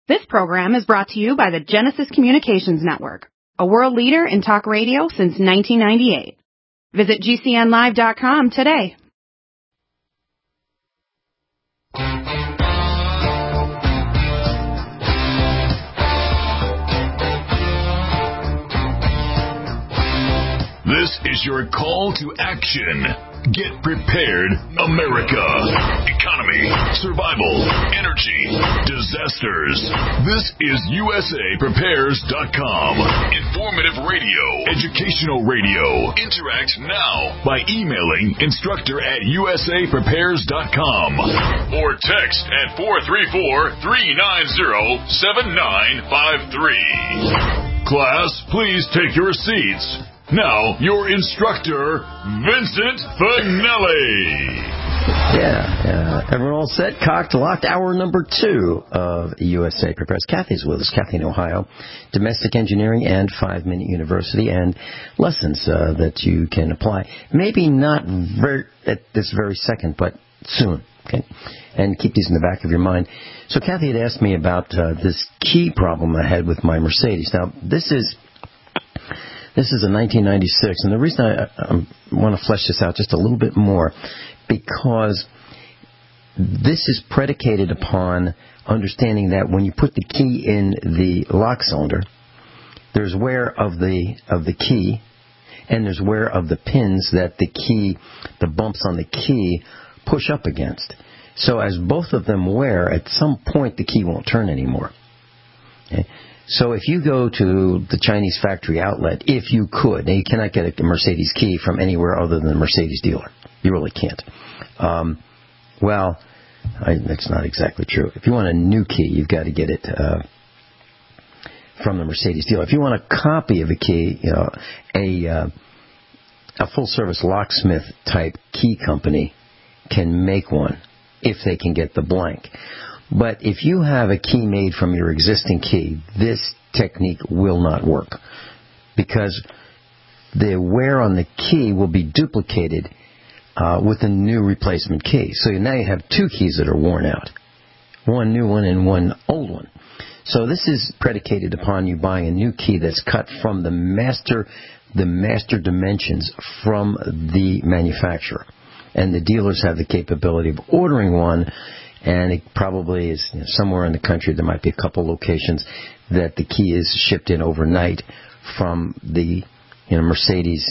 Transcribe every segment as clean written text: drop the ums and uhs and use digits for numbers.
This program is brought to you by the Genesis Communications Network, a world leader in talk radio since 1998. Visit GCNlive.com today. This is your call to action. Get prepared, America. Economy, survival, energy, disasters. This is USAPrepares.com. Informative radio, educational radio. Interact now by emailing instructor@USAPrepares.com or text at 434-390-7953. Class, please take your seats. Now, your instructor, Vincent Finelli. Everyone all set? Cocked, locked. Hour number 2 of USA Prepares. Kathy's with us. Kathy in Ohio. Domestic engineering and 5-Minute University, and lessons that you can apply. Maybe not at this very second, but soon. Okay, and keep these in the back of your mind. So Kathy had asked me about this key problem I had with my Mercedes. Now, this is a 1996, and the reason I want to flesh this out just a little bit more, because this is predicated upon understanding that when you put the key in the lock cylinder, there's wear of the key, and there's wear of the pins that the bumps on the key push up against. So as both of them wear, at some point the key won't turn anymore. Okay? So if you go to the Chinese factory outlet, if you could, now you cannot get a Mercedes key from anywhere other than the Mercedes dealer. You really can't. That's not exactly true. If you want a new key, you've got to get it from the Mercedes dealer. If you want a copy of a key, a full-service locksmith type key company can make one if they can get the blank. But if you have a key made from your existing key, this technique will not work, because the wear on the key will be duplicated with a new replacement key. So now you have 2 keys that are worn out, one new one and one old one. So this is predicated upon you buying a new key that's cut from the master dimensions from the manufacturer. And the dealers have the capability of ordering one. And it probably is somewhere in the country. There might be a couple locations that the key is shipped in overnight from the Mercedes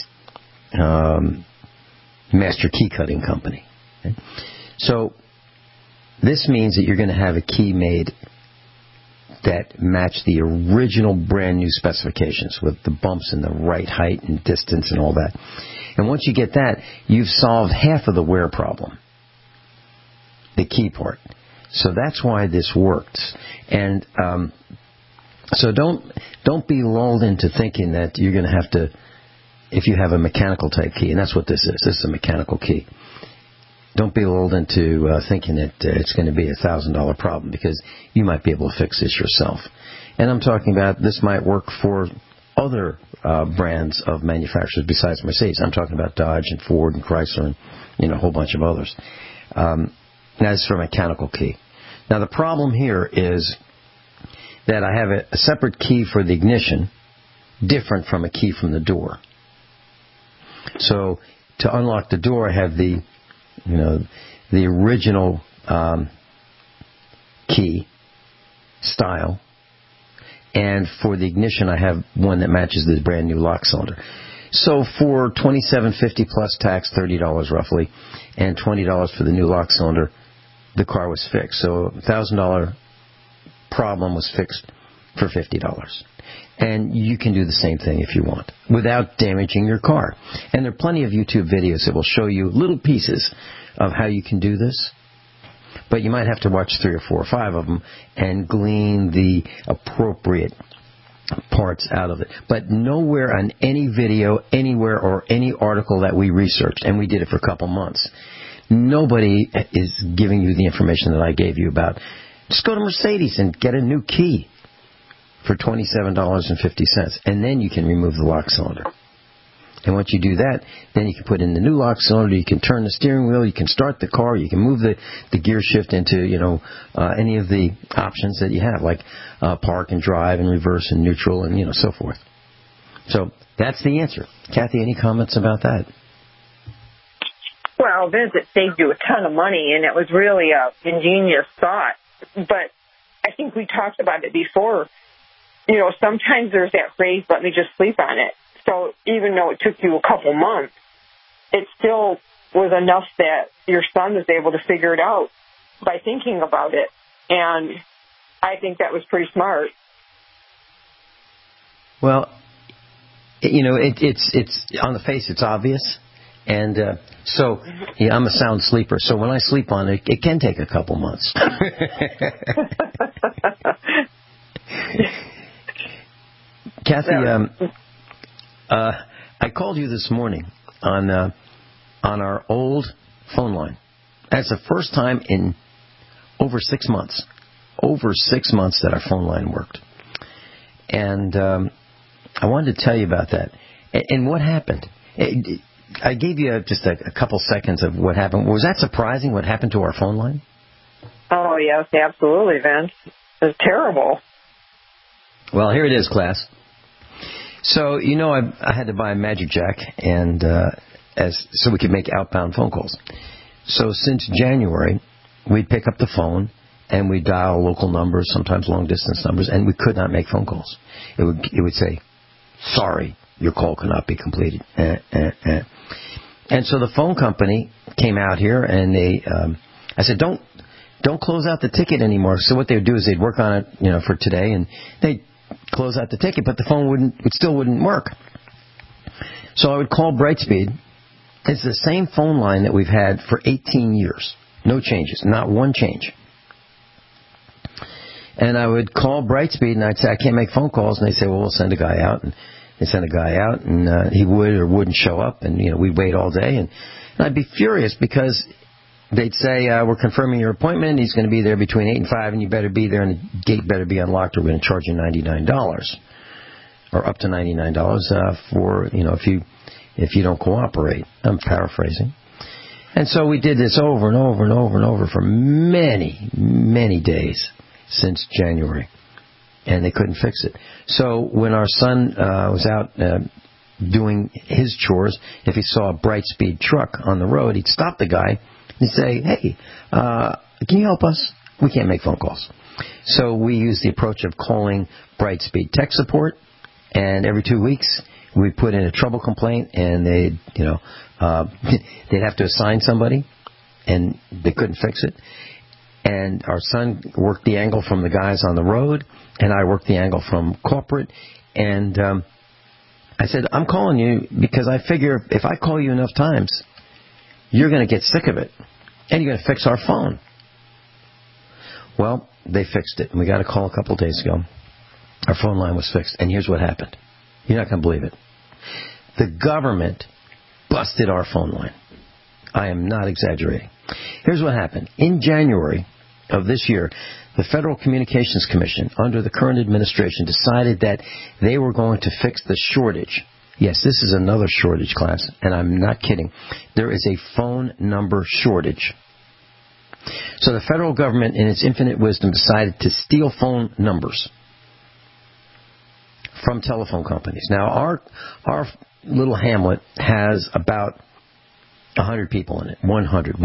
master key cutting company. Okay? So this means that you're going to have a key made that match the original brand new specifications with the bumps in the right height and distance and all that. And once you get that, you've solved half of the wear problem. The key part. So that's why this works. And so don't be lulled into thinking that you're going to have to, if you have a mechanical type key, and that's what this is. This is a mechanical key. Don't be lulled into thinking that it's going to be a $1,000 problem, because you might be able to fix this yourself. And I'm talking about this might work for other brands of manufacturers besides Mercedes. I'm talking about Dodge and Ford and Chrysler and a whole bunch of others. Now, this is for a mechanical key. Now, the problem here is that I have a separate key for the ignition, different from a key from the door. So, to unlock the door, I have the original key style, and for the ignition, I have one that matches the brand new lock cylinder. So for $27.50 plus tax, $30 roughly, and $20 for the new lock cylinder, the car was fixed. So $1,000 problem was fixed for $50. And you can do the same thing if you want, without damaging your car. And there are plenty of YouTube videos that will show you little pieces of how you can do this. But you might have to watch 3 or 4 or 5 of them and glean the appropriate parts out of it. But nowhere on any video, anywhere, or any article that we researched, and we did it for a couple months, nobody is giving you the information that I gave you about. Just go to Mercedes and get a new key for $27.50, and then you can remove the lock cylinder. And once you do that, then you can put in the new lock cylinder, you can turn the steering wheel, you can start the car, you can move the gear shift into, any of the options that you have, like park and drive and reverse and neutral and, so forth. So that's the answer. Kathy, any comments about that? Well, Vince, it saved you a ton of money, and it was really a ingenious thought. But I think we talked about it before. Sometimes there's that phrase, let me just sleep on it. So even though it took you a couple months, it still was enough that your son was able to figure it out by thinking about it. And I think that was pretty smart. Well, it's on the face, it's obvious. And so I'm a sound sleeper. So when I sleep on it, it can take a couple months. Kathy, I called you this morning on our old phone line. That's the first time in over 6 months. Over 6 months that our phone line worked. And I wanted to tell you about that. And what happened? I gave you just a couple seconds of what happened. Was that surprising, what happened to our phone line? Oh, yes, absolutely, Vince. It was terrible. Well, here it is, class. So, I had to buy a Magic Jack and so we could make outbound phone calls. So since January, we'd pick up the phone and we'd dial local numbers, sometimes long-distance numbers, and we could not make phone calls. It would say, sorry, your call cannot be completed. And so the phone company came out here and I said, don't close out the ticket anymore. So what they would do is they'd work on it, for today, and they'd close out the ticket, but the phone still wouldn't work. So I would call Brightspeed. It's the same phone line that we've had for 18 years. No changes, not one change. And I would call Brightspeed and I'd say, I can't make phone calls. And they'd say, well, we'll send a guy out. And they sent a guy out and he would or wouldn't show up. And, we'd wait all day. And I'd be furious because they'd say, we're confirming your appointment. He's going to be there between 8 and 5 and you better be there and the gate better be unlocked or we're going to charge you $99 or up to $99 for, if you don't cooperate. I'm paraphrasing. And so we did this over and over and over and over for many, many days since January. And they couldn't fix it. So when our son was out doing his chores, if he saw a Brightspeed truck on the road, he'd stop the guy and say, hey, can you help us? We can't make phone calls. So we use the approach of calling Brightspeed tech support, and every 2 weeks we put in a trouble complaint, and they'd have to assign somebody, and they couldn't fix it. And our son worked the angle from the guys on the road, and I worked the angle from corporate. And I said, I'm calling you because I figure if I call you enough times, you're going to get sick of it, and you're going to fix our phone. Well, they fixed it, and we got a call a couple days ago. Our phone line was fixed, and here's what happened. You're not going to believe it. The government busted our phone line. I am not exaggerating. Here's what happened. In January of this year, the Federal Communications Commission, under the current administration, decided that they were going to fix the shortage. Yes, this is another shortage, class, and I'm not kidding. There is a phone number shortage. So the federal government, in its infinite wisdom, decided to steal phone numbers from telephone companies. Now, our little hamlet has about 100 people in it, 100.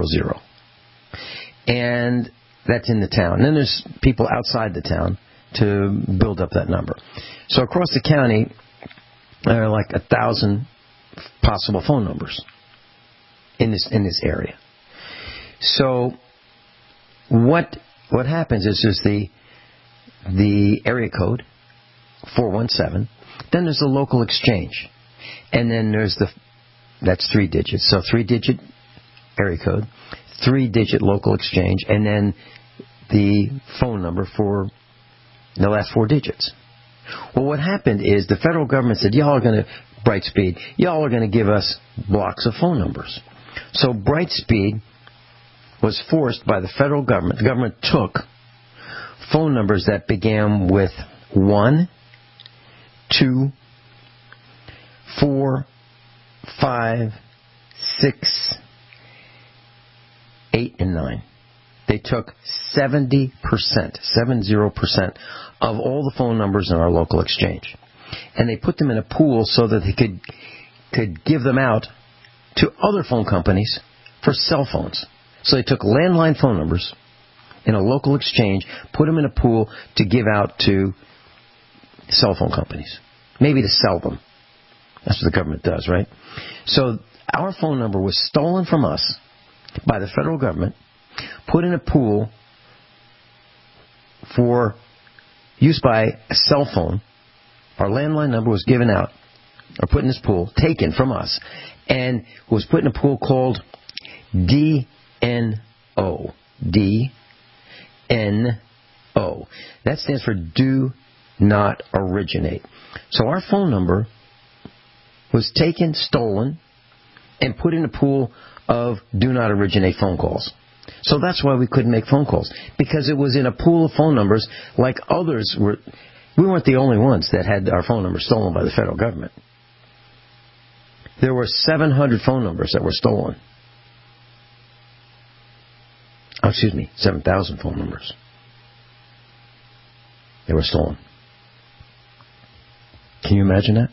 And that's in the town. And then there's people outside the town to build up that number. So across the county, there are like 1,000 possible phone numbers in this area. So what happens is there's the area code 417. Then there's the local exchange, and then there's that's 3 digits. So 3-digit area code, 3-digit local exchange, and then the phone number for the last 4 digits. Well, what happened is the federal government said, Brightspeed, y'all are going to give us blocks of phone numbers. So Brightspeed was forced by the federal government. The government took phone numbers that began with 1, 2, 4, 5, 6, 8, and 9. They took 70% of all the phone numbers in our local exchange. And they put them in a pool so that they could give them out to other phone companies for cell phones. So they took landline phone numbers in a local exchange, put them in a pool to give out to cell phone companies. Maybe to sell them. That's what the government does, right? So our phone number was stolen from us by the federal government, put in a pool for use by a cell phone. Our landline number was given out, or put in this pool, taken from us, and was put in a pool called DNO. DNO. That stands for Do Not Originate. So our phone number was taken, stolen, and put in a pool of Do Not Originate phone calls. So that's why we couldn't make phone calls, because it was in a pool of phone numbers like others were. We weren't the only ones that had our phone number stolen by the federal government. There were 700 phone numbers that were stolen. 7,000 phone numbers. They were stolen. Can you imagine that?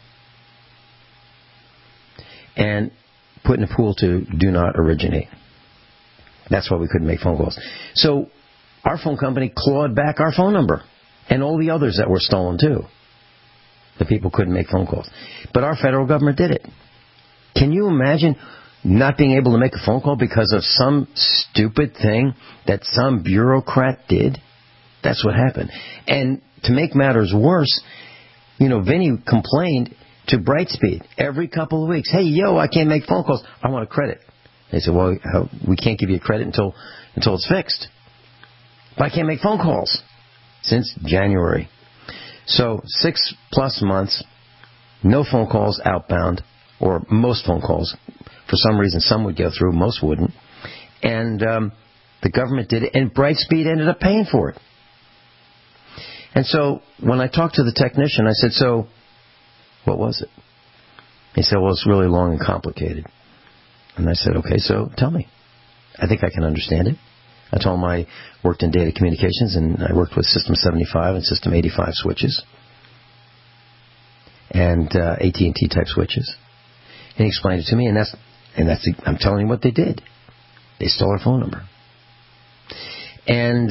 And put in a pool to Do Not Originate. That's why we couldn't make phone calls. So our phone company clawed back our phone number and all the others that were stolen too. The people couldn't make phone calls. But our federal government did it. Can you imagine not being able to make a phone call because of some stupid thing that some bureaucrat did? That's what happened. And to make matters worse, Vinny complained to Brightspeed every couple of weeks. Hey, I can't make phone calls. I want a credit. They said, well, we can't give you a credit until it's fixed. But I can't make phone calls since January. So 6+ months, no phone calls outbound, or most phone calls. For some reason, some would go through, most wouldn't. And the government did it, and Brightspeed ended up paying for it. And so when I talked to the technician, I said, so what was it? He said, well, it's really long and complicated. And I said, okay, so tell me. I think I can understand it. I told him I worked in data communications, and I worked with System 75 and System 85 switches and AT&T type switches. And he explained it to me, and that's I'm telling you what they did. They stole our phone number. And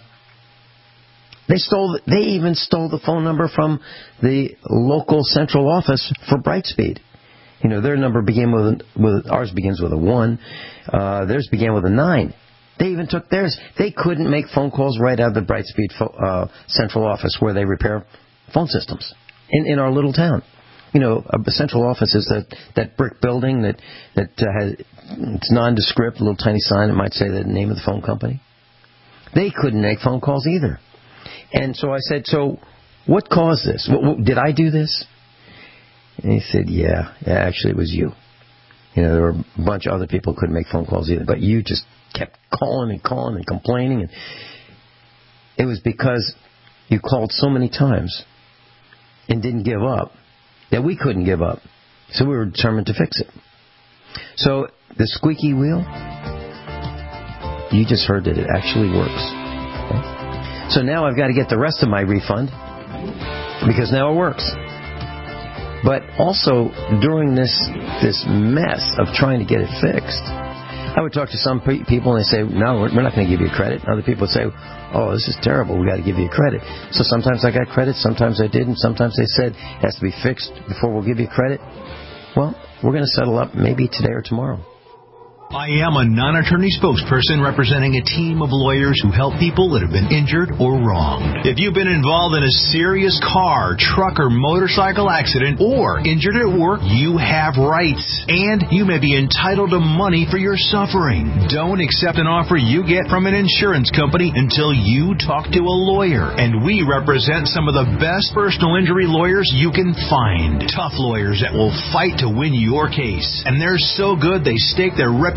they even stole the phone number from the local central office for Brightspeed. Their number ours begins with a 1. Theirs began with a 9. They even took theirs. They couldn't make phone calls right out of the Brightspeed central office where they repair phone systems in our little town. A central office is that brick building that has, it's nondescript, a little tiny sign that might say the name of the phone company. They couldn't make phone calls either. And so I said, so what caused this? Did I do this? And he said, yeah, actually it was you. There were a bunch of other people who couldn't make phone calls either, but you just kept calling and complaining. And it was because you called so many times and didn't give up that we couldn't give up. So we were determined to fix it. So the squeaky wheel, you just heard that it actually works. Okay? So now I've got to get the rest of my refund because now it works. But also, during this mess of trying to get it fixed, I would talk to some people and they say, no, we're not going to give you a credit. Other people would say, oh, this is terrible, we got to give you a credit. So sometimes I got credit, sometimes I didn't. Sometimes they said it has to be fixed before we'll give you credit. Well, we're going to settle up maybe today or tomorrow. I am a non-attorney spokesperson representing a team of lawyers who help people that have been injured or wronged. If you've been involved in a serious car, truck, or motorcycle accident or injured at work, you have rights, and you may be entitled to money for your suffering. Don't accept an offer you get from an insurance company until you talk to a lawyer, and we represent some of the best personal injury lawyers you can find. Tough lawyers that will fight to win your case, and they're so good they stake their reputation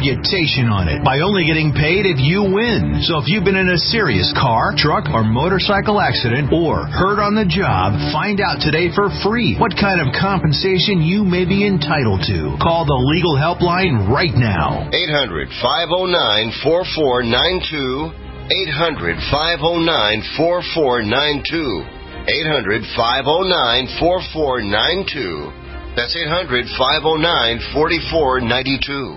reputation on it by only getting paid if you win. So if you've been in a serious car, truck, or motorcycle accident or hurt on the job, find out today for free what kind of compensation you may be entitled to. Call the legal helpline right now. 800-509-4492. 800-509-4492. 800-509-4492. That's 800-509-4492.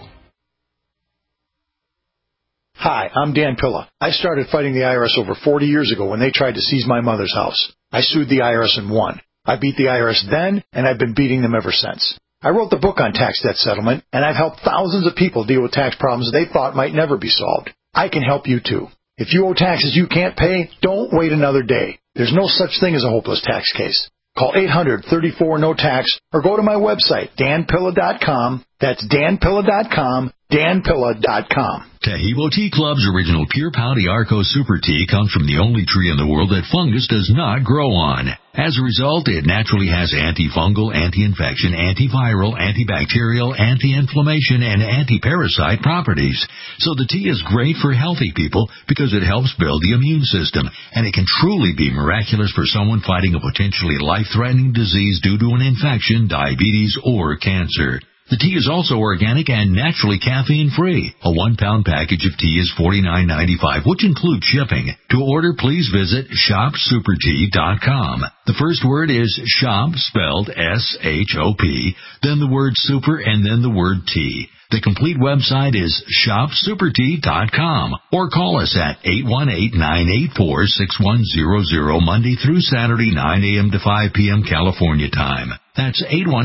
Hi, I'm Dan Pilla. I started fighting the IRS over 40 years ago when they tried to seize my mother's house. I sued the IRS and won. I beat the IRS then, and I've been beating them ever since. I wrote the book on tax debt settlement, and I've helped thousands of people deal with tax problems they thought might never be solved. I can help you too. If you owe taxes you can't pay, don't wait another day. There's no such thing as a hopeless tax case. Call 800-34-NO-TAX or go to my website, danpilla.com. That's danpilla.com, danpilla.com. Taheebo Tea Club's original Pure Pau D'Arco Super Tea comes from the only tree in the world that fungus does not grow on. As a result, it naturally has antifungal, anti-infection, antiviral, antibacterial, anti-inflammation, and anti-parasite properties. So the tea is great for healthy people because it helps build the immune system, and it can truly be miraculous for someone fighting a potentially life-threatening disease due to an infection, diabetes, or cancer. The tea is also organic and naturally caffeine-free. A 1-pound package of tea is $49.95, which includes shipping. To order, please visit shopsupertea.com. The first word is shop, spelled S-H-O-P, then the word super, and then the word tea. The complete website is shopsupertea.com or call us at 818-984-6100 Monday through Saturday, 9 a.m. to 5 p.m. California time. That's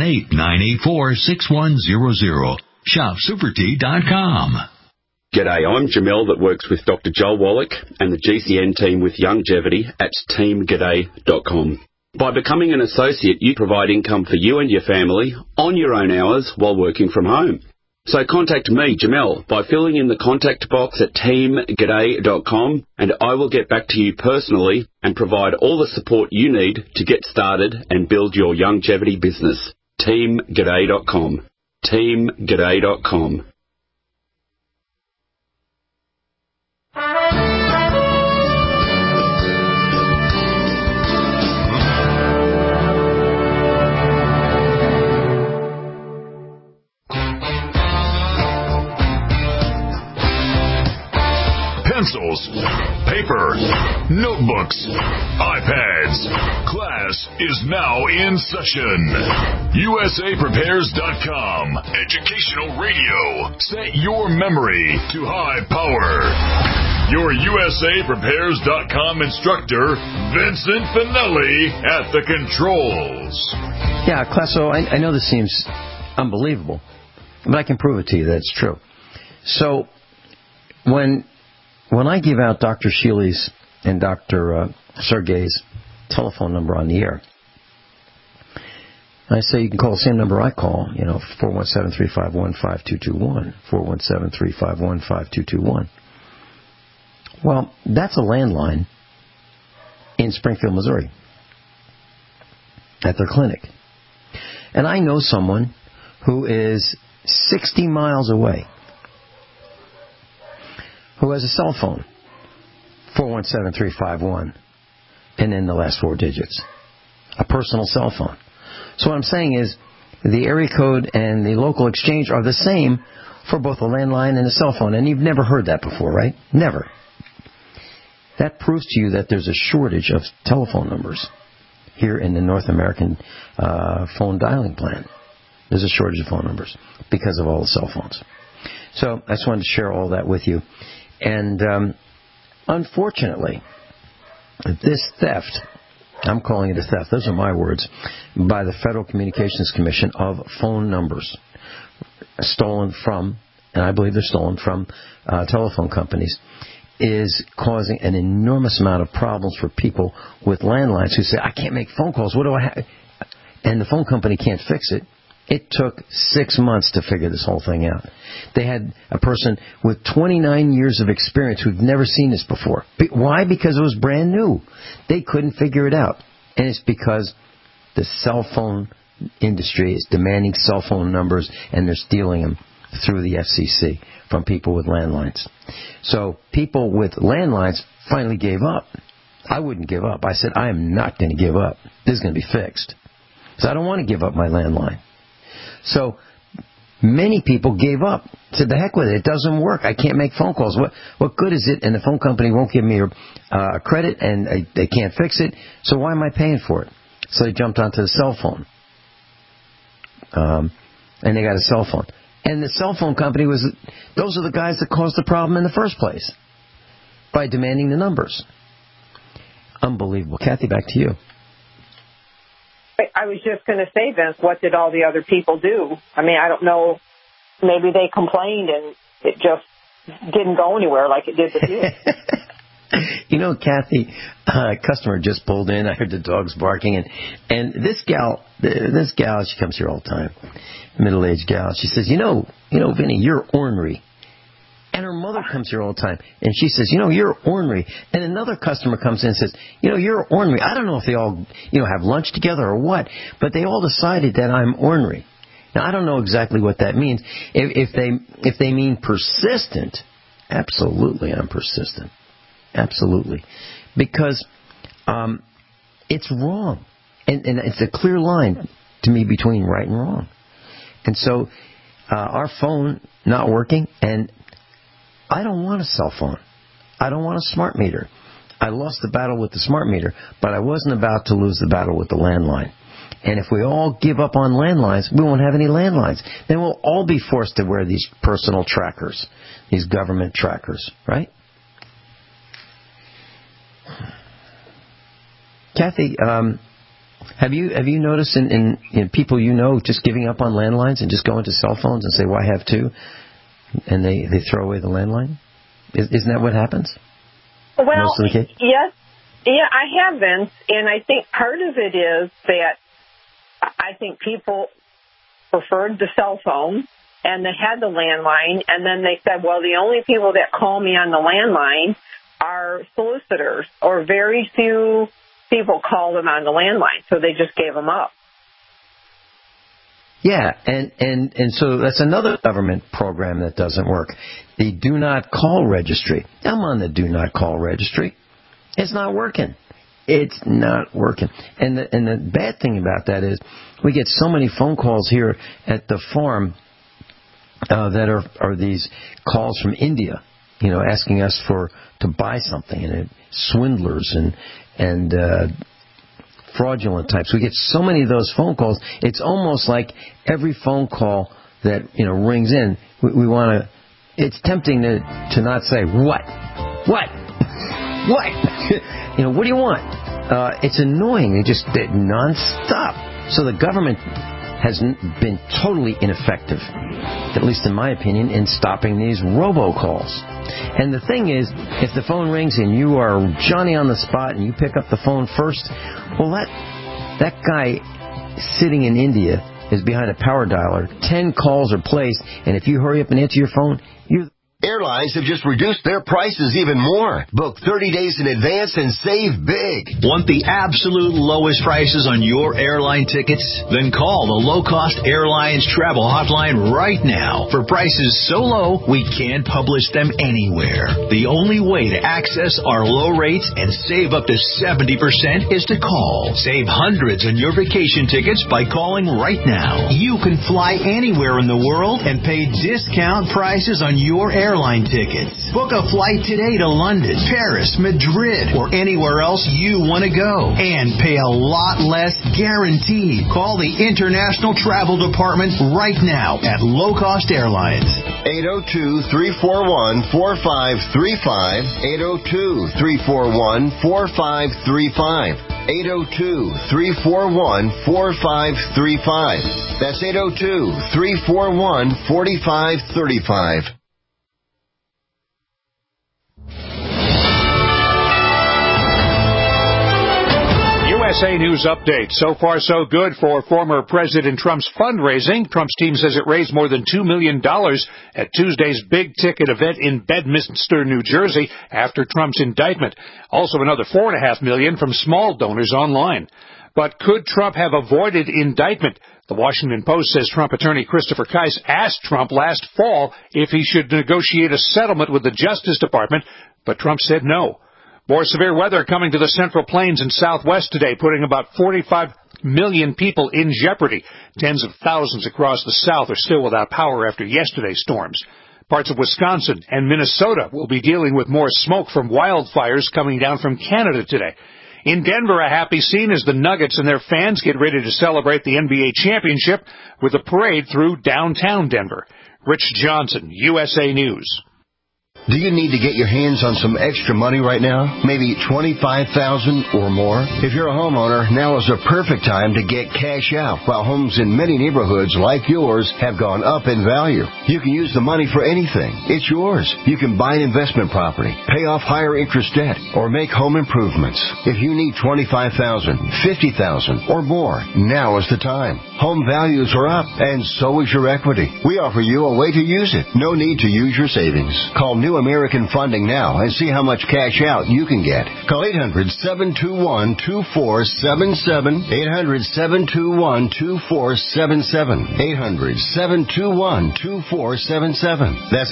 818-984-6100. Shopsupertea.com. G'day, I'm Jamel that works with Dr. Joel Wallach and the GCN team with Longevity at teamg'day.com. By becoming an associate, you provide income for you and your family on your own hours while working from home. So contact me, Jamel, by filling in the contact box at teamg'day.com, and I will get back to you personally and provide all the support you need to get started and build your longevity business. teamg'day.com. teamg'day.com. Pencils, paper, notebooks, iPads. Class is now in session. USAPrepares.com. Educational radio. Set your memory to high power. Your USAPrepares.com instructor, Vincent Finelli, at the controls. Yeah, class, so I know this seems unbelievable, but I can prove it to you that it's true. So when I give out Dr. Sheely's and Dr. Sergey's telephone number on the air, I say you can call the same number I call, 417-351-5221, 417-351-5221. Well, that's a landline in Springfield, Missouri, at their clinic. And I know someone who is 60 miles away who has a cell phone, 417-351, and then the last 4 digits, a personal cell phone. So what I'm saying is the area code and the local exchange are the same for both a landline and a cell phone, and you've never heard that before, right? Never. That proves to you that there's a shortage of telephone numbers here in the North American phone dialing plan. There's a shortage of phone numbers because of all the cell phones. So I just wanted to share all that with you. And unfortunately, this theft, I'm calling it a theft, those are my words, by the Federal Communications Commission of phone numbers stolen from, and I believe they're stolen from telephone companies, is causing an enormous amount of problems for people with landlines who say, I can't make phone calls, what do I have? And the phone company can't fix it. It took 6 months to figure this whole thing out. They had a person with 29 years of experience who'd never seen this before. Why? Because it was brand new. They couldn't figure it out. And it's because the cell phone industry is demanding cell phone numbers and they're stealing them. through the FCC from people with landlines. So people with landlines finally gave up. I wouldn't give up. I said, I am not going to give up. This is going to be fixed. So I don't want to give up my landline. So many people gave up. Said, the heck with it. It doesn't work. I can't make phone calls. What good is it? And the phone company won't give me a credit, and they can't fix it. So why am I paying for it? So they jumped onto the cell phone. And they got a cell phone. And the cell phone company those are the guys that caused the problem in the first place by demanding the numbers. Unbelievable. Kathy, back to you. I was just going to say, Vince, what did all the other people do? I mean, I don't know. Maybe they complained and it just didn't go anywhere like it did with you. You know, Kathy, a customer just pulled in. I heard the dogs barking. And this gal, she comes here all the time, middle-aged gal. She says, you know, Vinny, you're ornery. And her mother comes here all the time, and she says, you're ornery. And another customer comes in and says, you're ornery. I don't know if they all, have lunch together or what, but they all decided that I'm ornery. Now, I don't know exactly what that means. If they mean persistent, absolutely I'm persistent. Absolutely. Because it's wrong. And it's a clear line to me between right and wrong. And so our phone not working, and I don't want a cell phone. I don't want a smart meter. I lost the battle with the smart meter, but I wasn't about to lose the battle with the landline. And if we all give up on landlines, we won't have any landlines. Then we'll all be forced to wear these personal trackers, these government trackers, right? Kathy, have you noticed in people just giving up on landlines and just going to cell phones and say, well, I have two? And they throw away the landline? Isn't that what happens? Well, most of the case? Yes. Yeah, I have, Vince. And I think part of it is that I think people preferred the cell phone and they had the landline. And then they said, well, the only people that call me on the landline are solicitors, or very few people call them on the landline. So they just gave them up. Yeah, and so that's another government program that doesn't work. The Do Not Call Registry. I'm on the Do Not Call Registry. It's not working. It's not working. And the bad thing about that is we get so many phone calls here at the farm that are these calls from India, asking us to buy something, and swindlers and fraudulent types. We get so many of those phone calls. It's almost like every phone call that rings in, we want to. It's tempting to not say what. What do you want? It's annoying. They're nonstop. So the government has been totally ineffective, at least in my opinion, in stopping these robocalls. And the thing is, if the phone rings and you are Johnny on the spot and you pick up the phone first, well, that guy sitting in India is behind a power dialer. 10 calls are placed, and if you hurry up and answer your phone, Airlines have just reduced their prices even more. Book 30 days in advance and save big. Want the absolute lowest prices on your airline tickets? Then call the Low Cost Airlines Travel Hotline right now. For prices so low, we can't publish them anywhere. The only way to access our low rates and save up to 70% is to call. Save hundreds on your vacation tickets by calling right now. You can fly anywhere in the world and pay discount prices on your airline tickets. Book a flight today to London, Paris, Madrid, or anywhere else you want to go. And pay a lot less guaranteed. Call the International Travel Department right now at Low Cost Airlines. 802-341-4535. 802-341-4535. 802-341-4535. That's 802-341-4535. USA News Update. So far, so good for former President Trump's fundraising. Trump's team says it raised more than $2 million at Tuesday's big-ticket event in Bedminster, New Jersey, after Trump's indictment. Also another $4.5 million from small donors online. But could Trump have avoided indictment? The Washington Post says Trump attorney Christopher Kise asked Trump last fall if he should negotiate a settlement with the Justice Department, but Trump said no. More severe weather coming to the Central Plains and Southwest today, putting about 45 million people in jeopardy. Tens of thousands across the South are still without power after yesterday's storms. Parts of Wisconsin and Minnesota will be dealing with more smoke from wildfires coming down from Canada today. In Denver, a happy scene as the Nuggets and their fans get ready to celebrate the NBA championship with a parade through downtown Denver. Rich Johnson, USA News. Do you need to get your hands on some extra money right now? Maybe $25,000 or more? If you're a homeowner, now is a perfect time to get cash out while homes in many neighborhoods like yours have gone up in value. You can use the money for anything. It's yours. You can buy an investment property, pay off higher interest debt, or make home improvements. If you need $25,000, $50,000 or more, now is the time. Home values are up, and so is your equity. We offer you a way to use it. No need to use your savings. Call New American Funding now and see how much cash out you can get. Call 800-721-2477. 800-721-2477. 800-721-2477. That's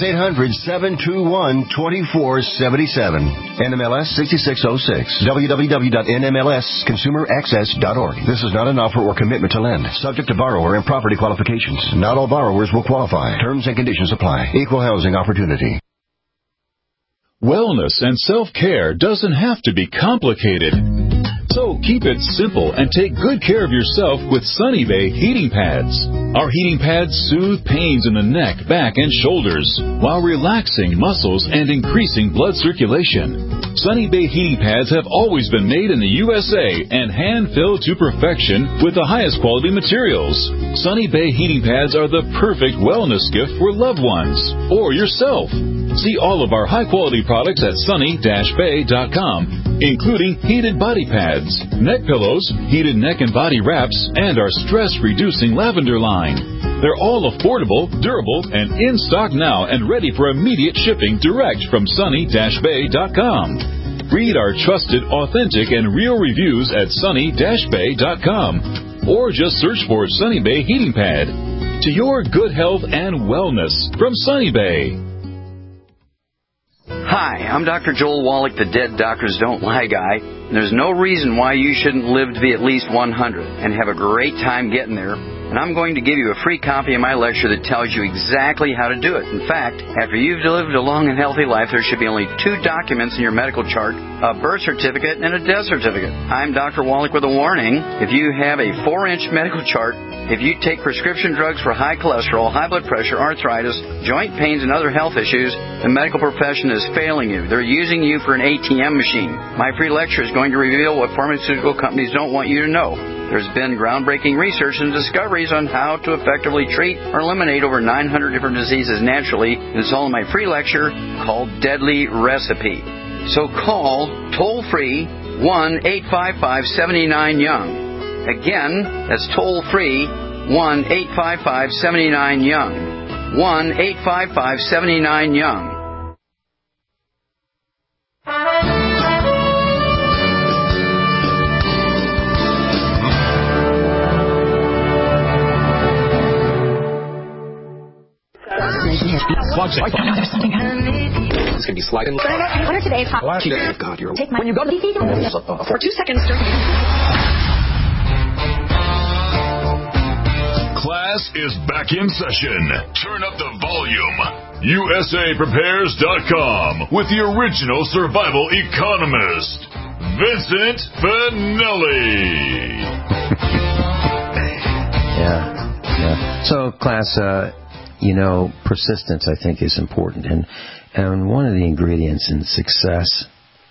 800-721-2477. NMLS 6606. www.nmlsconsumeraccess.org. This is not an offer or commitment to lend. Subject to borrower and property qualifications. Not all borrowers will qualify. Terms and conditions apply. Equal housing opportunity. Wellness and self-care doesn't have to be complicated. So keep it simple and take good care of yourself with Sunny Bay heating pads. Our heating pads soothe pains in the neck, back, and shoulders while relaxing muscles and increasing blood circulation. Sunny Bay heating pads have always been made in the USA and hand-filled to perfection with the highest quality materials. Sunny Bay heating pads are the perfect wellness gift for loved ones or yourself. See all of our high-quality products at sunny-bay.com, including heated body pads, neck pillows, heated neck and body wraps, and our stress-reducing lavender line. They're all affordable, durable, and in stock now and ready for immediate shipping direct from sunny-bay.com. Read our trusted, authentic, and real reviews at sunny-bay.com or just search for Sunny Bay Heating Pad. To your good health and wellness from Sunny Bay. Hi, I'm Dr. Joel Wallach, the Dead Doctors Don't Lie guy. And there's no reason why you shouldn't live to be at least 100 and have a great time getting there. And I'm going to give you a free copy of my lecture that tells you exactly how to do it. In fact, after you've lived a long and healthy life, there should be only 2 documents in your medical chart, a birth certificate and a death certificate. I'm Dr. Wallach with a warning. If you have a 4-inch medical chart, if you take prescription drugs for high cholesterol, high blood pressure, arthritis, joint pains, and other health issues, the medical profession is failing you. They're using you for an ATM machine. My free lecture is going to reveal what pharmaceutical companies don't want you to know. There's been groundbreaking research and discoveries on how to effectively treat or eliminate over 900 different diseases naturally. It's all in my free lecture called Deadly Recipe. So call toll-free 1-855-79-YOUNG. Again, that's toll-free 1-855-79-YOUNG. 1-855-79-YOUNG. It's going to be sliding. Winner today's hot. Oh God, you're... Take my... When you go to the... For 2 seconds, Class is back in session. Turn up the volume. USAPrepares.com with the original survival economist, Vincent Finelli. Yeah. So, class, persistence, I think, is important. And one of the ingredients in success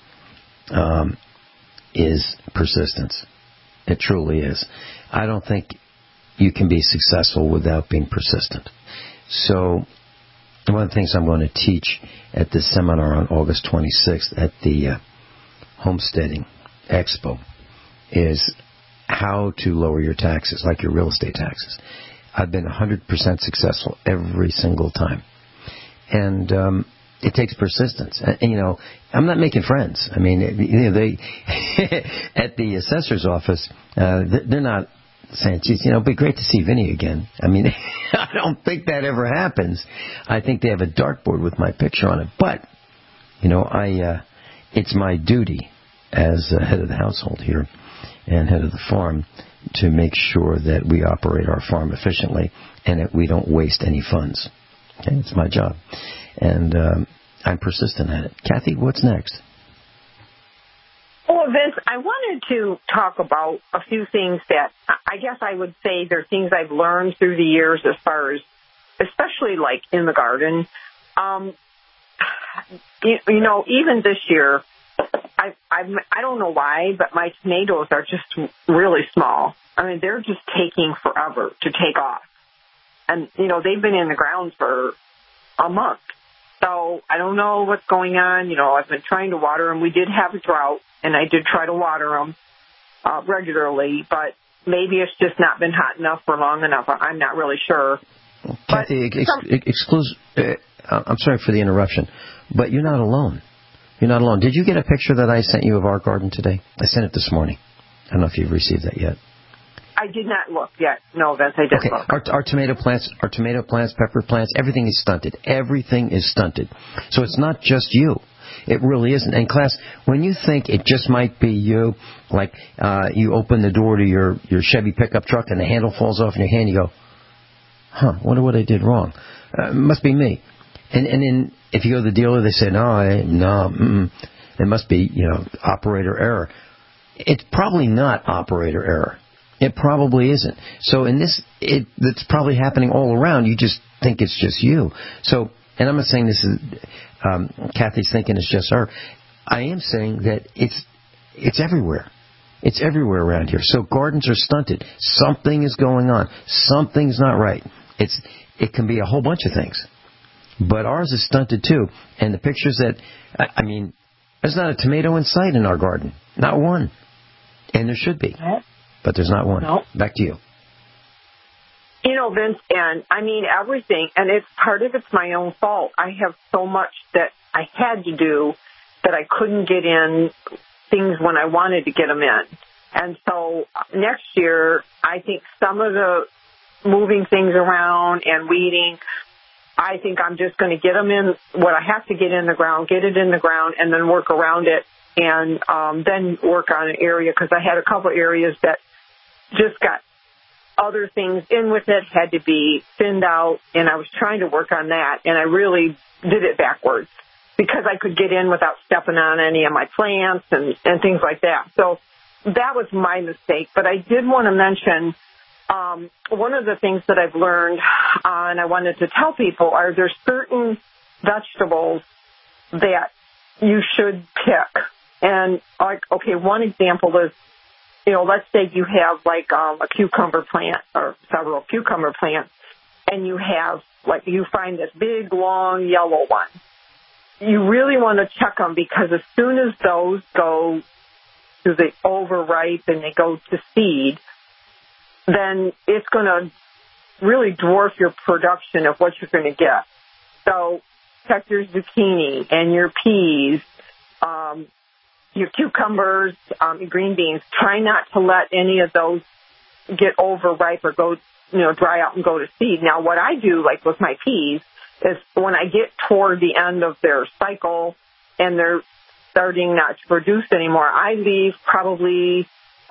is persistence. It truly is. I don't think you can be successful without being persistent. So one of the things I'm going to teach at this seminar on August 26th at the Homesteading Expo is how to lower your taxes, like your real estate taxes. I've been 100% successful every single time. And it takes persistence. And, I'm not making friends. I mean, they at the assessor's office, they're not saying, geez, it'd be great to see Vinny again. I mean, I don't think that ever happens. I think they have a dartboard with my picture on it. But, it's my duty as head of the household here and head of the farm to make sure that we operate our farm efficiently and that we don't waste any funds. Okay, it's my job. And I'm persistent at it. Kathy, what's next? Well, Vince, I wanted to talk about a few things that I guess I would say they're things I've learned through the years as far as, especially like in the garden. Even this year, I don't know why, but my tomatoes are just really small. I mean, they're just taking forever to take off. And, they've been in the ground for a month. So I don't know what's going on. I've been trying to water them. We did have a drought, and I did try to water them regularly, but maybe it's just not been hot enough for long enough. I'm not really sure. Kathy, I'm sorry for the interruption, but you're not alone. You're not alone. Did you get a picture that I sent you of our garden today? I sent it this morning. I don't know if you've received that yet. I did not look yet. No, Vince, I didn't look. Our tomato plants, pepper plants, everything is stunted. Everything is stunted. So it's not just you. It really isn't. And class, when you think it just might be you, like you open the door to your Chevy pickup truck and the handle falls off in your hand, you go, wonder what I did wrong. It must be me. And then if you go to the dealer, they say, it must be, operator error. It's probably not operator error. It probably isn't. So in this, it's probably happening all around. You just think it's just you. So, and I'm not saying this is, Kathy's thinking it's just her. I am saying that it's everywhere. It's everywhere around here. So gardens are stunted. Something is going on. Something's not right. It can be a whole bunch of things. But ours is stunted too. And the pictures that, there's not a tomato in sight in our garden. Not one. And there should be. But there's not one. No. Back to you. Vince, and everything, and part of it's my own fault. I have so much that I had to do that I couldn't get in things when I wanted to get them in. And so next year, I think some of the moving things around and weeding, I think I'm just going to get them in what I have to get in the ground, get it in the ground, and then work around it, and then work on an area, because I had a couple areas that just got other things in with it, had to be thinned out, and I was trying to work on that, and I really did it backwards because I could get in without stepping on any of my plants and things like that. So that was my mistake. But I did want to mention one of the things that I've learned, and I wanted to tell people, are there's certain vegetables that you should pick. And, one example is, let's say you have a cucumber plant or several cucumber plants, and you have, you find this big, long, yellow one. You really want to check them, because as soon as those go to the overripe and they go to seed, then it's going to really dwarf your production of what you're going to get. So check your zucchini and your peas, your cucumbers, your green beans. Try not to let any of those get overripe or go, dry out and go to seed. Now, what I do, with my peas, is when I get toward the end of their cycle and they're starting not to produce anymore, I leave probably,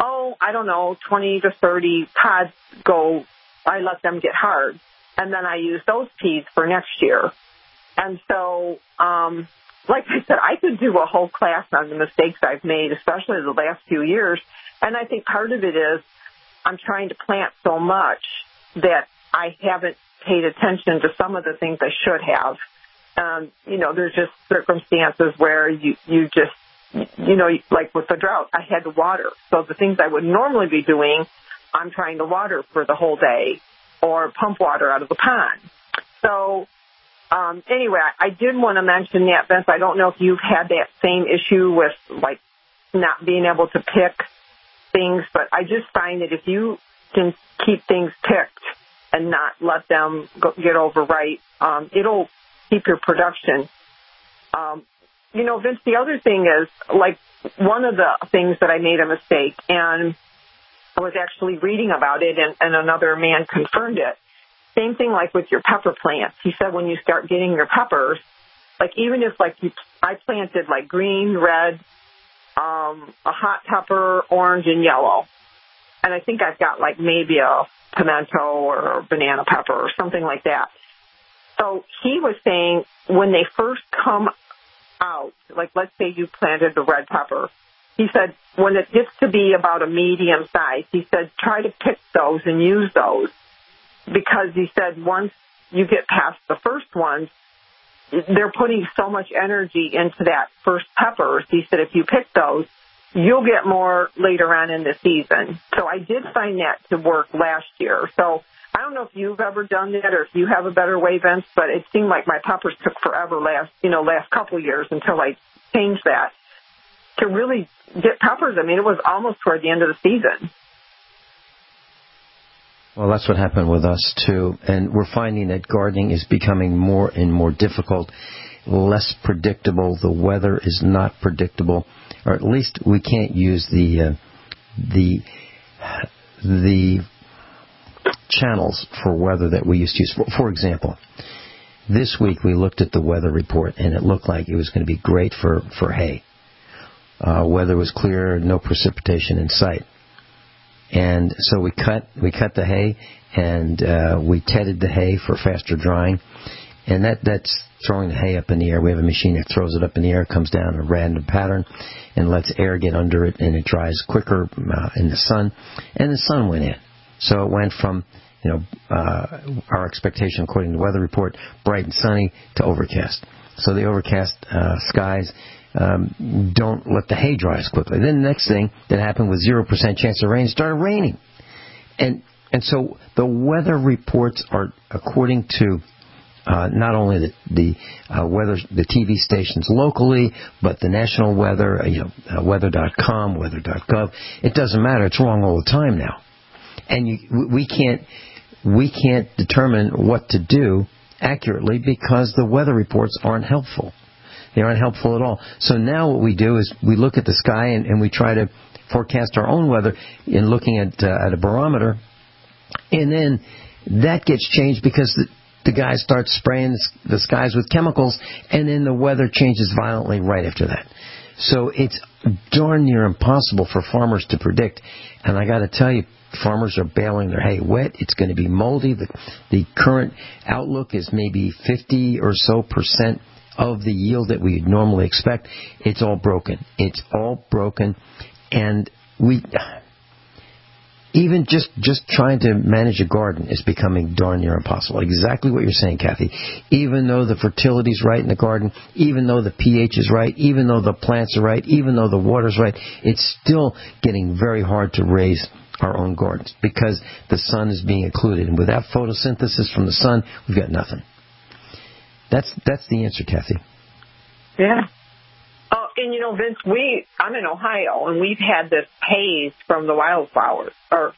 20 to 30 pods go. I let them get hard, and then I use those peas for next year. And so, like I said, I could do a whole class on the mistakes I've made, especially the last few years. And I think part of it is I'm trying to plant so much that I haven't paid attention to some of the things I should have. There's just circumstances where you just, like with the drought, I had to water. So the things I would normally be doing, I'm trying to water for the whole day or pump water out of the pond. So, anyway, I did want to mention that, Vince. I don't know if you've had that same issue with, not being able to pick things, but I just find that if you can keep things picked and not let them get overripe, it'll keep your production. Vince, the other thing is, one of the things that I made a mistake, and I was actually reading about it, and another man confirmed it. Same thing like with your pepper plants. He said when you start getting your peppers, like even if like I planted like green, red, a hot pepper, orange, and yellow. And I think I've got like maybe a pimento or a banana pepper or something like that. So he was saying when they first come out, like let's say you planted the red pepper, he said when it gets to be about a medium size, he said try to pick those and use those. Because he said once you get past the first ones, they're putting so much energy into that first peppers. He said if you pick those, you'll get more later on in the season. So I did find that to work last year. So I don't know if you've ever done that or if you have a better way, Vince, but it seemed like my peppers took forever last couple of years until I changed that to really get peppers. I mean, it was almost toward the end of the season. Well, that's what happened with us, too. And we're finding that gardening is becoming more and more difficult, less predictable. The weather is not predictable, or at least we can't use the channels for weather that we used to use. For example, this week we looked at the weather report, and it looked like it was going to be great for hay. Weather was clear, no precipitation in sight. And so we cut the hay, and we tedded the hay for faster drying, and that's throwing the hay up in the air. We have a machine that throws it up in the air, comes down in a random pattern, and lets air get under it, and it dries quicker in the sun. And the sun went in, so it went from our expectation according to the weather report, bright and sunny, to overcast. So the overcast skies don't let the hay dry as quickly. Then the next thing that happened was 0% chance of rain. It started raining. And so the weather reports are according to not only the weather, the TV stations locally, but the national weather, weather.com, weather.gov. It doesn't matter. It's wrong all the time now. And we can't determine what to do accurately because the weather reports aren't helpful. They aren't helpful at all. So now what we do is we look at the sky and we try to forecast our own weather in looking at a barometer, and then that gets changed because the guys start spraying the skies with chemicals, and then the weather changes violently right after that. So it's darn near impossible for farmers to predict. And I got to tell you, farmers are baling their hay wet. It's going to be moldy. The current outlook is maybe 50 or so % of the yield that we normally expect. It's all broken. It's all broken. And even just trying to manage a garden is becoming darn near impossible. Exactly what you're saying, Kathy. Even though the fertility's right in the garden, even though the pH is right, even though the plants are right, even though the water's right, it's still getting very hard to raise our own gardens because the sun is being included. And without photosynthesis from the sun, we've got nothing. That's the answer, Kathy. Yeah. Oh, and Vince, I'm in Ohio, and we've had this haze from the wildfires,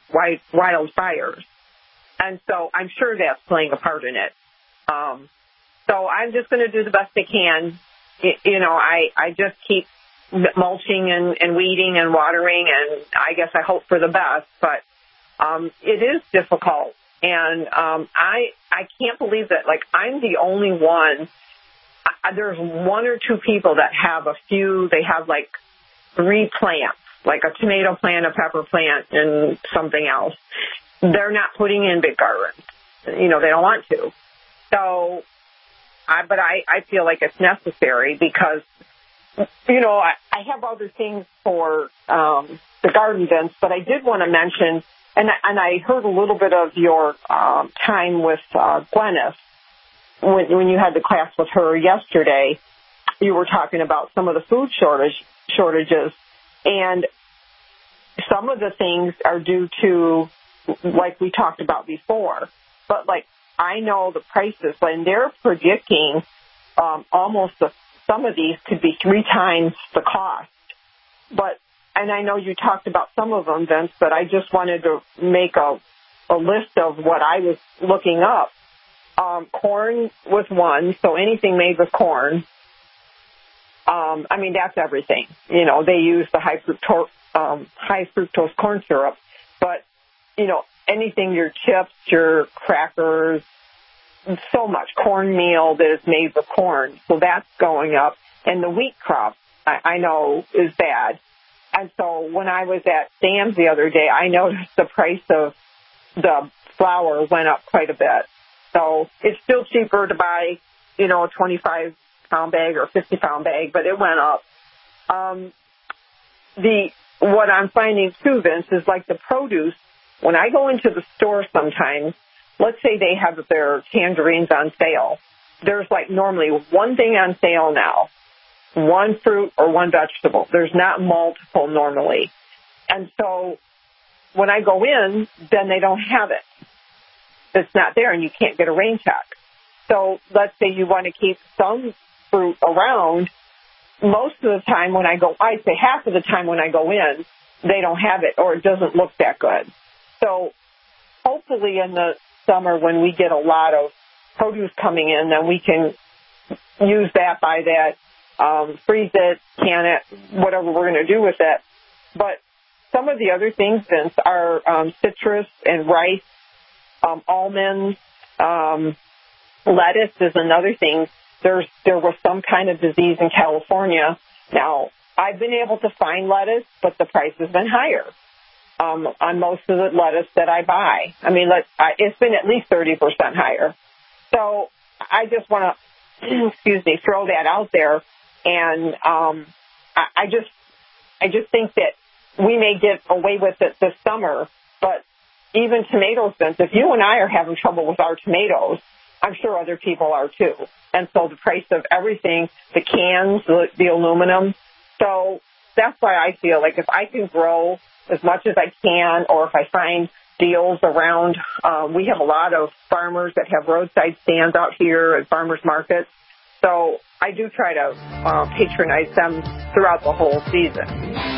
and so I'm sure that's playing a part in it. So I'm just going to do the best I can. I just keep mulching and weeding and watering, and I guess I hope for the best, but it is difficult. And I can't believe that, like, I'm the only one. There's one or two people that have they have, like, 3 plants, like a tomato plant, a pepper plant, and something else. They're not putting in big gardens. They don't want to. So, I feel like it's necessary because, I have other things for the garden, Vince, but I did want to mention, and I heard a little bit of your time with Glennis when you had the class with her yesterday. You were talking about some of the food shortages, and some of the things are due to, like we talked about before. But like I know the prices, and they're predicting almost some of these could be 3 times the cost. And I know you talked about some of them, Vince, but I just wanted to make a list of what I was looking up. Corn was one, so anything made with corn. That's everything. They use the high fructose corn syrup. But, anything, your chips, your crackers, so much cornmeal that is made with corn. So that's going up. And the wheat crop, I know, is bad. And so when I was at Sam's the other day, I noticed the price of the flour went up quite a bit. So it's still cheaper to buy, a 25-pound bag or 50-pound bag, but it went up. What I'm finding too, Vince, is like the produce. When I go into the store sometimes, let's say they have their tangerines on sale. There's like normally one thing on sale now, one fruit or one vegetable. There's not multiple normally. And so when I go in, then they don't have it. It's not there and you can't get a rain check. So let's say you want to keep some fruit around. Most of the time when I go, I'd say half of the time when I go in, they don't have it or it doesn't look that good. So hopefully in the summer when we get a lot of produce coming in, then we can use that, buy that, freeze it, can it, whatever we're going to do with it. But some of the other things, Vince, are citrus and rice, almonds, lettuce is another thing. There was some kind of disease in California. Now, I've been able to find lettuce, but the price has been higher on most of the lettuce that I buy. I mean, it's been at least 30% higher. So I just want to, throw that out there. And I just think that we may get away with it this summer, but even tomatoes, Vince, if you and I are having trouble with our tomatoes, I'm sure other people are too. And so the price of everything, the cans, the aluminum. So that's why I feel like if I can grow as much as I can, or if I find deals around, we have a lot of farmers that have roadside stands out here at farmers markets. So I do try to patronize them throughout the whole season.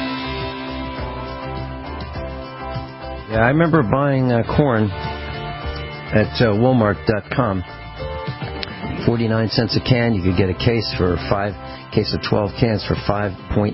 Yeah, I remember buying corn at Walmart.com. 49 cents a can. You could get a case of 12 cans for $5.88,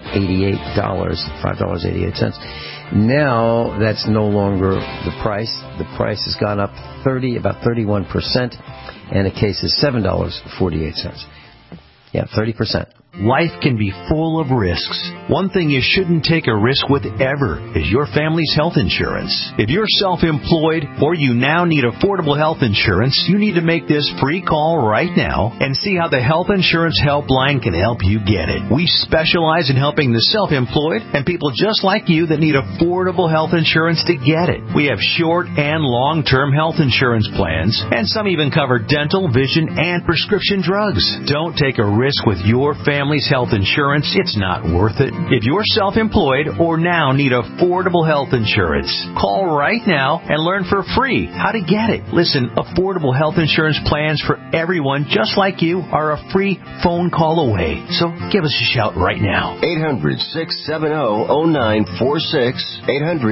$5.88. Now that's no longer the price. The price has gone up about 31%, and a case is $7.48. Yeah, 30%. Life can be full of risks. One thing you shouldn't take a risk with ever is your family's health insurance. If you're self-employed or you now need affordable health insurance, you need to make this free call right now and see how the Health Insurance Helpline can help you get it. We specialize in helping the self-employed and people just like you that need affordable health insurance to get it. We have short and long-term health insurance plans, and some even cover dental, vision, and prescription drugs. Don't take a risk with your family's health insurance. It's not worth it. If you're self-employed or now need affordable health insurance, call right now and learn for free how to get it. Listen, affordable health insurance plans for everyone just like you are a free phone call away. So give us a shout right now. 800-670-0946.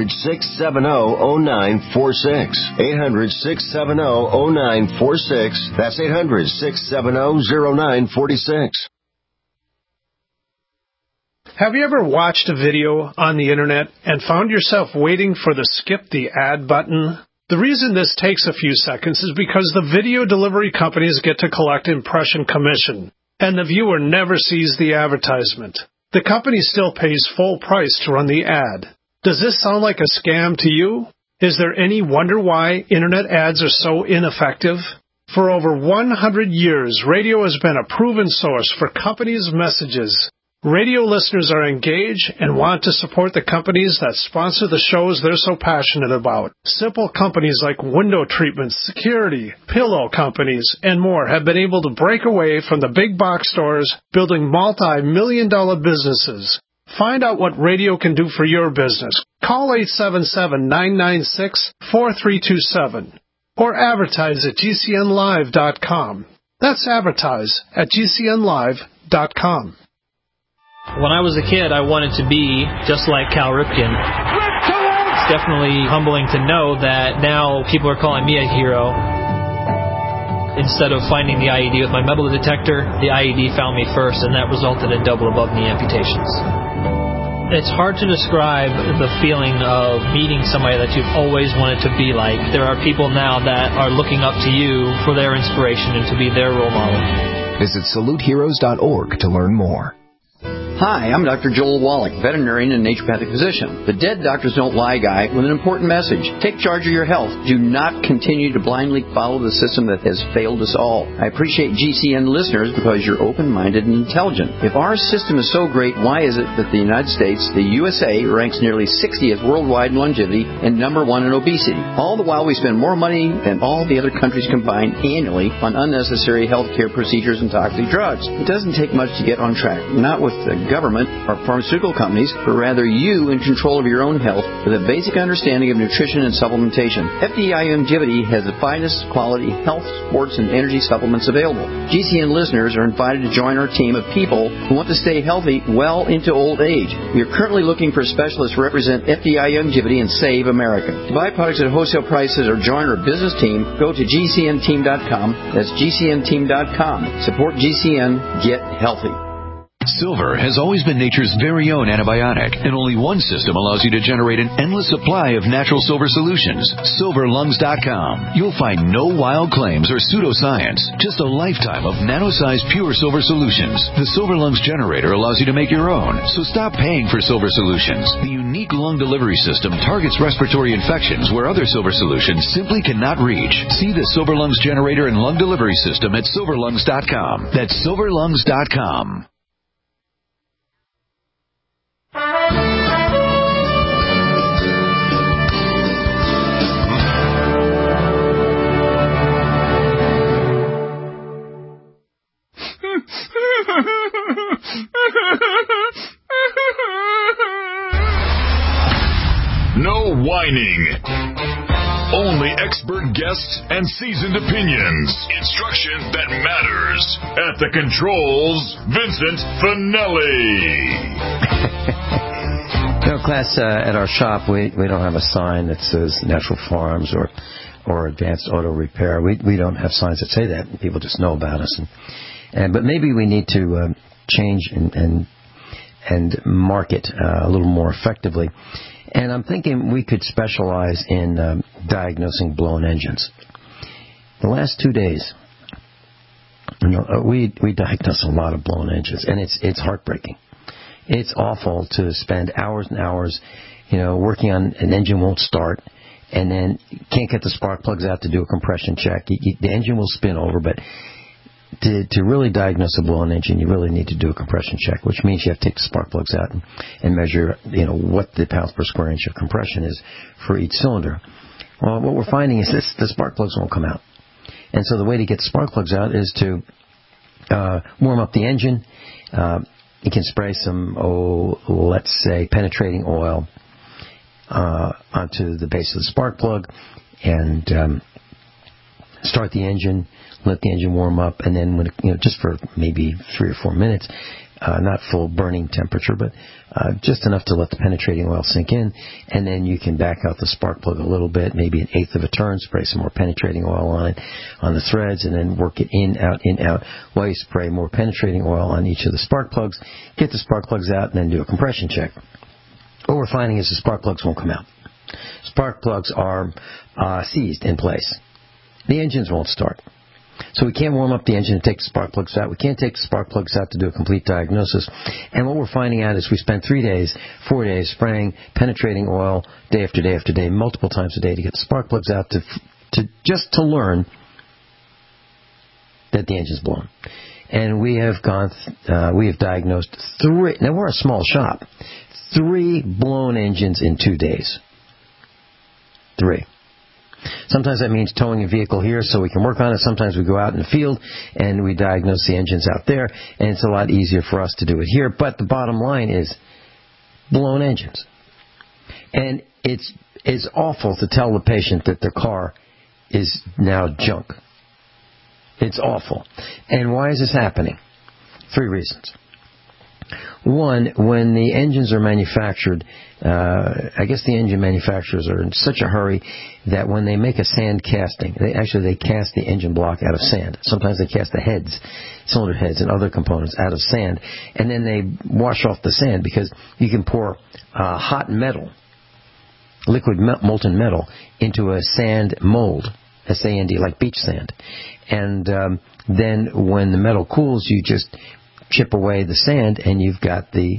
800-670-0946. 800-670-0946. That's 800-670-0946. Have you ever watched a video on the internet and found yourself waiting for the skip the ad button? The reason this takes a few seconds is because the video delivery companies get to collect impression commission, and the viewer never sees the advertisement. The company still pays full price to run the ad. Does this sound like a scam to you? Is there any wonder why internet ads are so ineffective? For over 100 years, radio has been a proven source for companies' messages. Radio listeners are engaged and want to support the companies that sponsor the shows they're so passionate about. Simple companies like window treatments, security, pillow companies, and more have been able to break away from the big box stores, building multi-million-dollar businesses. Find out what radio can do for your business. Call 877-996-4327 or advertise at GCNlive.com. That's advertise at GCNlive.com. When I was a kid, I wanted to be just like Cal Ripken. It's definitely humbling to know that now people are calling me a hero. Instead of finding the IED with my metal detector, the IED found me first, and that resulted in double above knee amputations. It's hard to describe the feeling of meeting somebody that you've always wanted to be like. There are people now that are looking up to you for their inspiration and to be their role model. Visit SaluteHeroes.org to learn more. Hi, I'm Dr. Joel Wallach, veterinarian and naturopathic physician. The Dead Doctors Don't Lie guy with an important message. Take charge of your health. Do not continue to blindly follow the system that has failed us all. I appreciate GCN listeners because you're open-minded and intelligent. If our system is so great, why is it that the United States, the USA, ranks nearly 60th worldwide in longevity and number 1 in obesity? All the while we spend more money than all the other countries combined annually on unnecessary health care procedures and toxic drugs. It doesn't take much to get on track. Not with the government or pharmaceutical companies, but rather you in control of your own health with a basic understanding of nutrition and supplementation. FDI Longevity has the finest quality health, sports, and energy supplements available. GCN listeners are invited to join our team of people who want to stay healthy well into old age. We are currently looking for specialists to represent FDI Longevity and Save America. To buy products at wholesale prices or join our business team, go to GCNteam.com. That's GCNteam.com. Support GCN. Get healthy. Silver has always been nature's very own antibiotic, and only one system allows you to generate an endless supply of natural silver solutions. SilverLungs.com. You'll find no wild claims or pseudoscience, just a lifetime of nano-sized pure silver solutions. The Silver Lungs generator allows you to make your own, so stop paying for silver solutions. The unique lung delivery system targets respiratory infections where other silver solutions simply cannot reach. See the Silver Lungs generator and lung delivery system at SilverLungs.com. That's SilverLungs.com. No whining. Only expert guests and seasoned opinions. Instruction that matters. At the controls, Vincent Finelli. Class, at our shop, we don't have a sign that says Natural Farms or Advanced Auto Repair. We don't have signs that say that. People just know about us. But maybe we need to change and market a little more effectively. And I'm thinking we could specialize in diagnosing blown engines. The last 2 days, we diagnose a lot of blown engines, and it's heartbreaking. It's awful to spend hours and hours, working on an engine won't start, and then can't get the spark plugs out to do a compression check. The engine will spin over, but to really diagnose a blown engine, you really need to do a compression check, which means you have to take the spark plugs out and measure, what the pounds per square inch of compression is for each cylinder. Well, what we're finding is the spark plugs won't come out. And so the way to get the spark plugs out is to warm up the engine. You can spray some, let's say, penetrating oil onto the base of the spark plug and start the engine. Let the engine warm up, and then when just for maybe 3 or 4 minutes, not full burning temperature, but just enough to let the penetrating oil sink in, and then you can back out the spark plug a little bit, maybe 1/8 of a turn, spray some more penetrating oil on it, on the threads, and then work it in, out, while you spray more penetrating oil on each of the spark plugs, get the spark plugs out, and then do a compression check. What we're finding is the spark plugs won't come out. Spark plugs are seized in place. The engines won't start. So we can't warm up the engine and take the spark plugs out. We can't take the spark plugs out to do a complete diagnosis. And what we're finding out is we spend 3 days, 4 days spraying penetrating oil day after day after day, multiple times a day to get the spark plugs out to learn that the engine's blown. And we have diagnosed 3. Now we're a small shop. 3 blown engines in 2 days. 3. Sometimes that means towing a vehicle here so we can work on it. Sometimes we go out in the field and we diagnose the engines out there, and it's a lot easier for us to do it here. But the bottom line is blown engines. And it's awful to tell the patient that their car is now junk. It's awful. And why is this happening? 3 reasons. One, when the engines are manufactured, I guess the engine manufacturers are in such a hurry that when they make a sand casting, they cast the engine block out of sand. Sometimes they cast the heads. cylinder heads and other components out of sand, and then they wash off the sand because you can pour hot metal, liquid molten metal, into a sand mold, S-A-N-D, like beach sand. And then when the metal cools, you just chip away the sand, and you've got the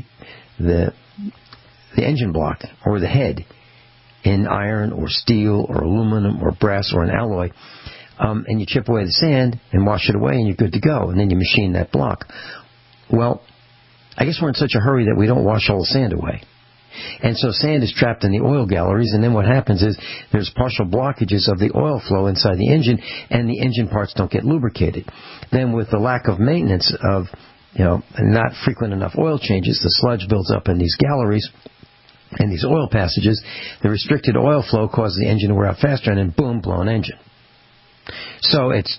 engine block or the head in iron or steel or aluminum or brass or an alloy. And you chip away the sand and wash it away, and you're good to go. And then you machine that block. Well, I guess we're in such a hurry that we don't wash all the sand away. And so sand is trapped in the oil galleries, and then what happens is there's partial blockages of the oil flow inside the engine, and the engine parts don't get lubricated. Then with the lack of maintenance of, not frequent enough oil changes, the sludge builds up in these galleries and these oil passages. The restricted oil flow causes the engine to wear out faster, and then boom, blown engine. So it's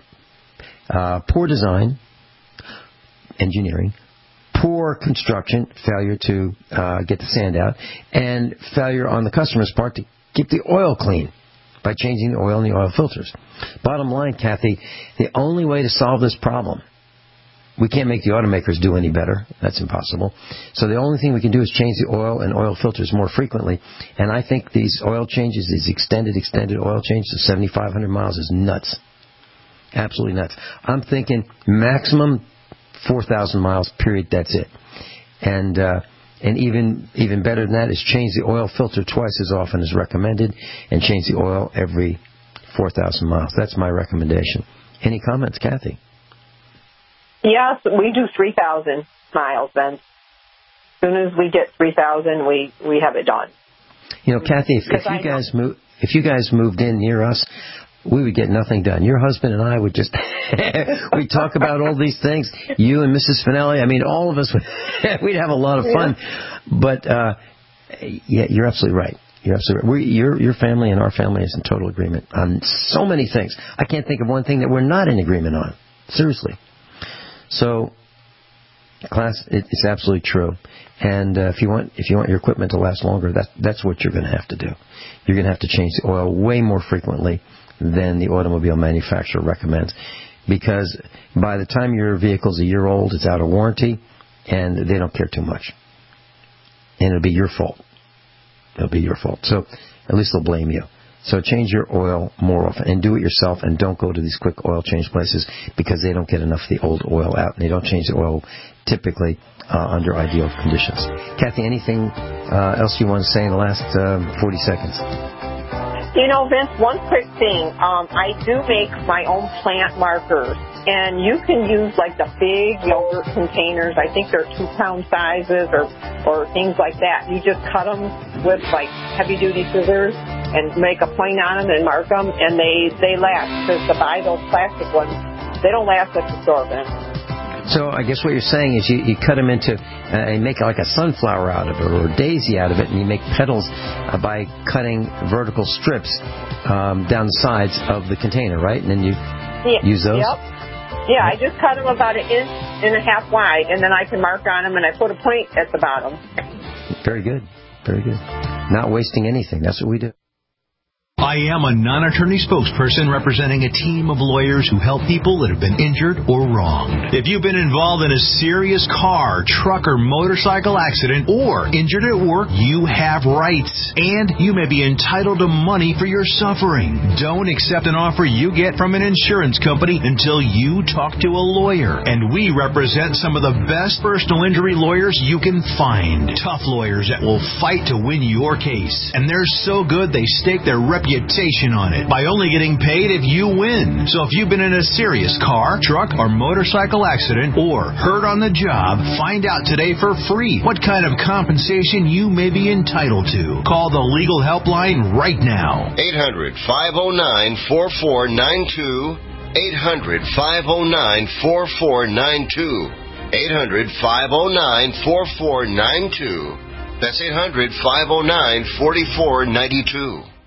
poor design, engineering, poor construction, failure to get the sand out, and failure on the customer's part to keep the oil clean by changing the oil in the oil filters. Bottom line, Kathy, the only way to solve this problem, we can't make the automakers do any better. That's impossible. So the only thing we can do is change the oil and oil filters more frequently. And I think these oil changes, these extended oil changes of 7,500 miles is nuts. Absolutely nuts. I'm thinking maximum 4,000 miles, period, that's it. And even better than that is change the oil filter twice as often as recommended, and change the oil every 4,000 miles. That's my recommendation. Any comments, Kathy? Yes, we do 3,000 miles then. As soon as we get 3,000, we have it done. Kathy, if you guys moved in near us, we would get nothing done. Your husband and I would just, we'd talk about all these things. You and Mrs. Finelli, all of us, we'd have a lot of fun. Yeah. But, yeah, you're absolutely right. You're absolutely right. Your family and our family is in total agreement on so many things. I can't think of one thing that we're not in agreement on. Seriously. So, class, it's absolutely true. And if you want your equipment to last longer, that's what you're going to have to do. You're going to have to change the oil way more frequently than the automobile manufacturer recommends, because by the time your vehicle's a year old, it's out of warranty, and they don't care too much. And it'll be your fault. It'll be your fault. So at least they'll blame you. So change your oil more often, and do it yourself, and don't go to these quick oil change places because they don't get enough of the old oil out, and they don't change the oil typically under ideal conditions. Kathy, anything else you want to say in the last 40 seconds? Vince, one quick thing. I do make my own plant markers, and you can use like the big yogurt containers. I think they're 2-pound sizes or things like that. You just cut them with like heavy-duty scissors and make a point on them and mark them, and they last. Because to buy those plastic ones, they don't last at the store, Vince. So I guess what you're saying is you cut them into, and make like a sunflower out of it or a daisy out of it, and you make petals by cutting vertical strips down the sides of the container, right? And then you use those? Yep. Yeah, I just cut them about 1.5 inches wide, and then I can mark on them, and I put a point at the bottom. Very good. Very good. Not wasting anything. That's what we do. I am a non-attorney spokesperson representing a team of lawyers who help people that have been injured or wronged. If you've been involved in a serious car, truck, or motorcycle accident or injured at work, you have rights, and you may be entitled to money for your suffering. Don't accept an offer you get from an insurance company until you talk to a lawyer. And we represent some of the best personal injury lawyers you can find. Tough lawyers that will fight to win your case. And they're so good they stake their reputation on it by only getting paid if you win. So if you've been in a serious car, truck, or motorcycle accident or hurt on the job, find out today for free what kind of compensation you may be entitled to. Call the legal helpline right now. 800-509-4492. 800-509-4492. 800-509-4492. That's 800-509-4492.